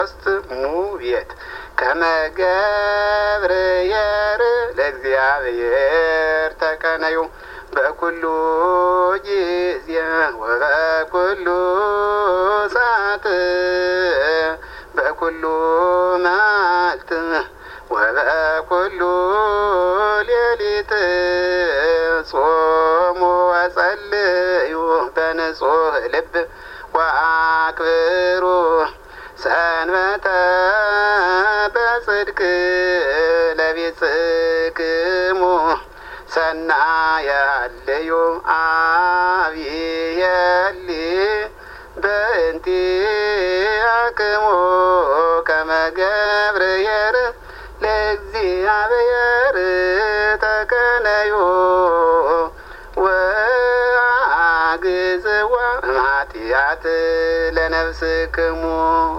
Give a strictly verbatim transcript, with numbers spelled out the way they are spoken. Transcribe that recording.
ሙቤት ከመገብርየር ለእግዚአብሔር ተቀነዩ በኩሉ ጊዜ ወበኩሉ ሰዓት በኩሉ መዓልት ወበኩሉ ሌሊት ጾሙ ወጸልዩ በንጹህ ልብ ወአክብሩ ሰንበተ በጽድቅ ለቢጽክሙ ሰናያልዩ አብየሊ በእንቲአክሙ ከመገብርየር ለእግዚአብሔር ተቀነዩ ወአግዝዋ እምኃጢአት ለነፍስክሙ